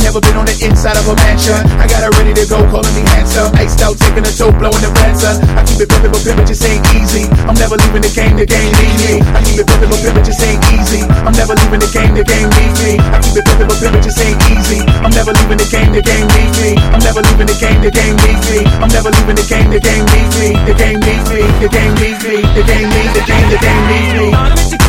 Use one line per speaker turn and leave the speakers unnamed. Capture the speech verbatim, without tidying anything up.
never been on the inside of a mansion. I got her ready to go, calling me handsome. Iced out, taking a toke, blowing the ransom. I keep it pimpin', but pimpin' just ain't easy. I'm never leaving the game, the game need me. I keep it pimpin', but pimpin' just ain't easy. I'm never leaving the game, the game need me. I keep it pimpin', but pimpin' just ain't easy. I'm never leaving the game, the game need me. I'm never leaving the game, the game need me. I'm never leaving the game, the game need me. The game needs me. The game needs me. The game needs the game, the game needs me.